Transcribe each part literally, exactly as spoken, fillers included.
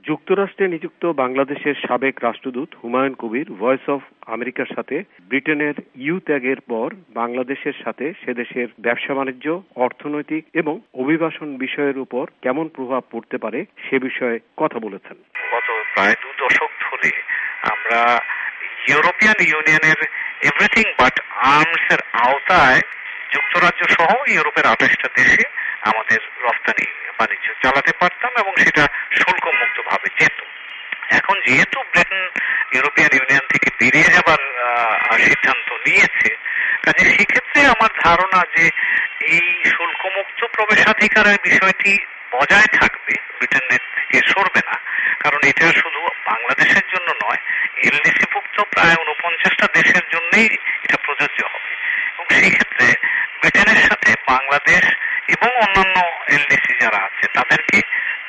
যুক্তরাষ্ট্রে নিযুক্ত বাংলাদেশের সাবেক রাষ্ট্রদূত হুমায়ুন কবির ভয়েস অফ আমেরিকার সাথে ব্রিটেনের ইউ ত্যাগের পর বাংলাদেশের সাথে সেদেশের ব্যবসা বাণিজ্য, অর্থনৈতিক এবং অভিবাসন বিষয়ের উপর কেমন প্রভাব পড়তে পারে সে বিষয়ে কথা বলেছেন। গত প্রায় দু দশক ধরে আমরা ইউরোপিয়ান ইউনিয়নের এভরিথিং বাট আর্মস এর আওতায় যুক্তরাজ্য সহ ইউরোপের আঠাশটা দেশে আমাদের রফতানি বাণিজ্য চালাতে পারতাম এবং সেটা শুল্ক মুক্ত ভাবে যেত। এখন যেহেতু ব্রিটেন ইউরোপিয়ান ইউনিয়ন থেকে বেরিয়ে যাবার সিদ্ধান্ত নিয়েছে, কাজে সেক্ষেত্রে আমার ধারণা যে এই শুল্কমুক্ত প্রবেশাধিকারের বিষয়টি বজায় থাকবে, ব্রিটেনের থেকে সরবে না। কারণ এটা শুধু বাংলাদেশের জন্য নয়, এলডিসিভুক্ত প্রায় উনপঞ্চাশটা দেশের জন্যই এটা প্রযোজ্য হবে। এবং সেই ক্ষেত্রে ব্রিটেনের সাথে বাংলাদেশ এবং অন্যান্য এলডিসি যারা আছে তাদেরকে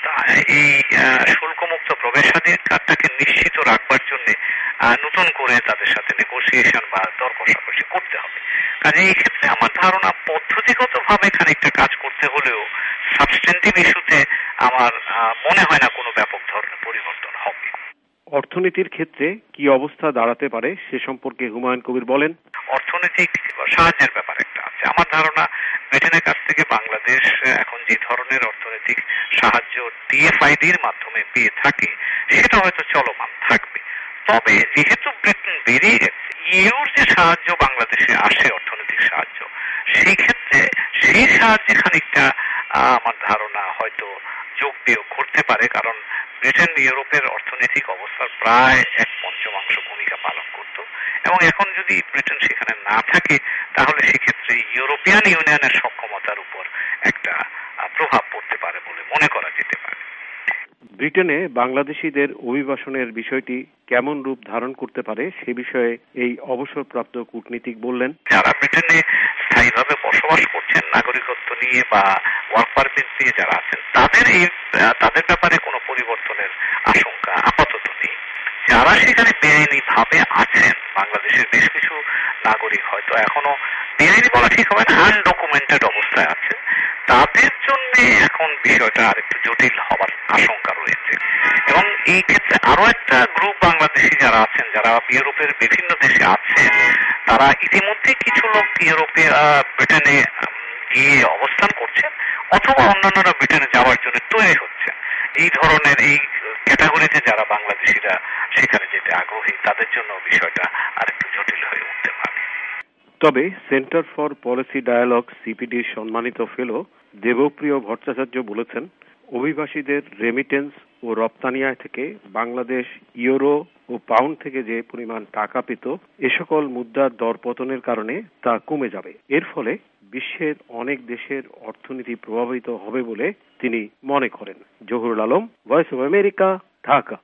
এই শুল্কমুক্ত প্রবেশাধিকারটাকে নিশ্চিত রাখবার জন্য নতুন করে তাদের সাথে নেগোসিয়েশন বা দর কষাকষি করতে হবে। কাজে এই ক্ষেত্রে আমার ধারণা পদ্ধতিগত ভাবে খানিকটা কাজ করতে হলেও সাবস্টেন্টিভ ইস্যুতে আমার মনে হয় না কোনো ব্যাপক ধরনের পরিবর্তন হবে। অর্থনীতির ক্ষেত্রে কি অবস্থা দাঁড়াতে পারে সে সম্পর্কে হুমায়ুন কবির বলেন, অর্থনৈতিক সাহায্যের ব্যাপার একটা আছে। আমার ধারণা ব্রিটেনের কাছ থেকে বাংলাদেশ এখন যে ধরনের অর্থনৈতিক সাহায্য ডিএফআইডির মাধ্যমে পেয়ে থাকে সেটা হয়তো চলমান থাকবে। তবে যেহেতু ব্রিটেন বেরিয়ে গেছে, ইউর যে সাহায্য বাংলাদেশে আসে অর্থনৈতিক সাহায্য, সেই ক্ষেত্রে সেই সাহায্যে খানিকটা আমার ধারণা হয়তো যোগ বিয়োগ করতে পারে। কারণ ব্রিটেন ইউরোপের অর্থনৈতিক অবস্থার প্রায় এক পঞ্চমাংশ ভূমিকা পালন করত এবং এখন যদি ব্রিটেন সেখানে না থাকে তাহলে সেক্ষেত্রে ইউরোপিয়ান ইউনিয়নের সক্ষমতার উপর একটা প্রভাব পড়তে পারে বলে মনে করা যেতে পারে। ব্রিটেনে বাংলাদেশিদের অভিবাসনের বিষয়টি কেমন রূপ ধারণ করতে পারে সে বিষয়ে এই অবসরপ্রাপ্ত কূটনীতিক বললেন, যারা ব্রিটেনে স্থায়ীভাবে বসবাস করছেন নাগরিকত্ব নিয়ে বা ওয়ার্ক পারমিট নিয়ে যারা আছেন তাদের এই তাদের ব্যাপারে কোনো পরিবর্তনের আশঙ্কা আপাতত নেই। যারা সেখানে বেআইনি ভাবে আছেন, বাংলাদেশের বেশ কিছু নাগরিক হয়তো এখনো বেআইনি বলা ঠিক হবে না, আনডকুমেন্টেড অবস্থায় আছে, তাদের জন্য এখন বিষয়টা আরেকটু জটিল হবার আশঙ্কা রয়েছে। এবং এই ক্ষেত্রে আরো একটা গ্রুপ বাংলাদেশি যারা আছেন, যারা ইউরোপের বিভিন্ন দেশে আছেন, তারা ইতিমধ্যে কিছু লোক ইউরোপে ব্রিটেনে গিয়ে অবস্থান করছেন অথবা অন্যান্যরা ব্রিটেনে যাওয়ার জন্য তৈরি হচ্ছেন। এই ধরনের এই ক্যাটাগরিতে যারা বাংলাদেশিরা সেখানে যেতে আগ্রহী তাদের জন্য বিষয়টা আরেকটু জটিল হয়ে উঠতে পারে। তবে সেন্টার ফর পলিসি ডায়ালগ সিপিডির সম্মানিত ফেলো দেবপ্রিয় ভট্টাচার্য বলেছেন, অভিবাসীদের রেমিটেন্স ও রপ্তানি আয় থেকে বাংলাদেশ ইউরো ও পাউন্ড থেকে যে পরিমাণ টাকা পেত এ সকল মুদ্রার দরপতনের কারণে তা কমে যাবে। এর ফলে বিশ্বের অনেক দেশের অর্থনীতি প্রভাবিত হবে বলে তিনি মনে করেন। Zahurul Alam, Voice of America, Dhaka.